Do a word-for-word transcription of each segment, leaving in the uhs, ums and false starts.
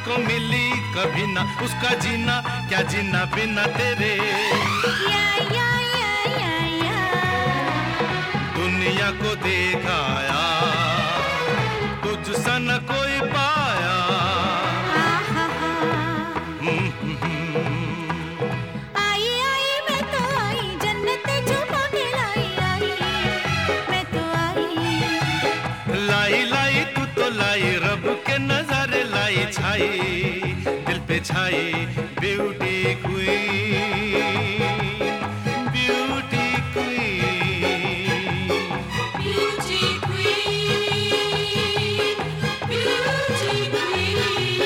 को मिली कभी ना उसका जीना, क्या जीना बिना तेरे। या या या या या दुनिया को दिखाया तुझ सा न कोई पाया। आई आई मैं तो आई, जन्नत छुपा के लाई आई, मैं तो आई। लाई लाई तू तो लाई, रब के नजारे लाई, छाई दिल पे छाई beauty queen, beauty queen, beauty queen, beauty queen.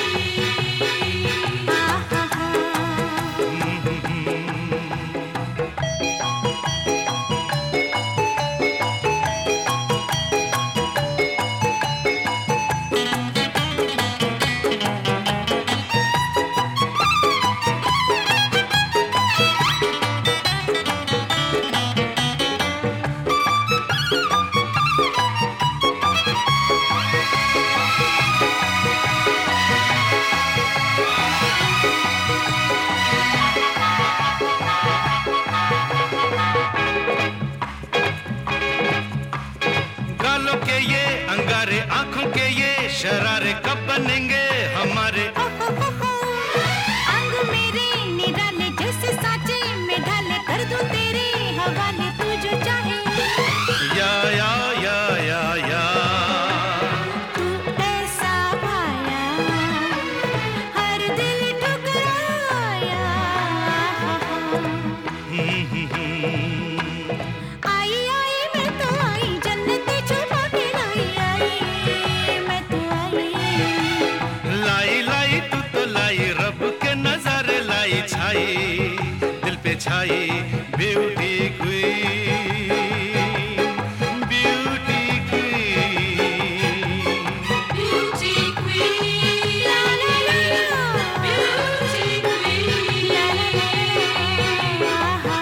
गालों के ये अंगारे, आंखों के ये शरारे, कब बनेंगे हमारे। अंग मेरे निराले जैसे साँचे में ढाले, कर दूं तेरे हवाले तू जो चाहे। या या या या या तू ऐसा भाया हर दिल ठुकराया। आई आई मैं तो आई, जन्नत छुपा के लाई आई, मैं तो आई। लाई लाई तू तो लाई, रब के नजारे लाई, छाई दिल पे छाई beauty queen, beauty queen, beauty queen, ला ला ला, ब्यूटी क्वीन, ला ला ला।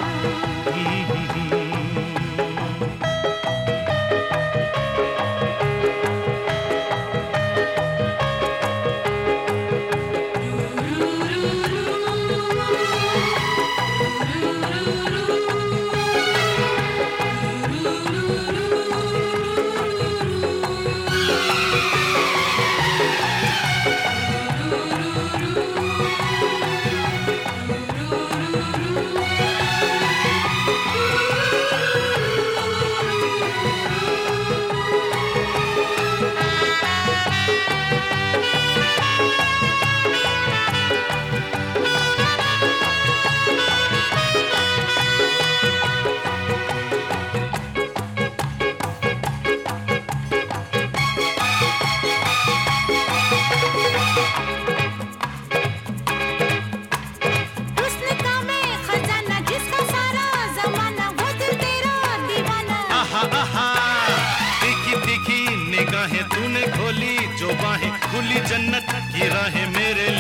हुस्न का मैं खजाना, जिसका सारा जमाना, वो दिल तेरा दीवाना। आहा आहा तीखी तीखी निगाहें तूने खोली जो बाहें, खुली जन्नत की राहें मेरे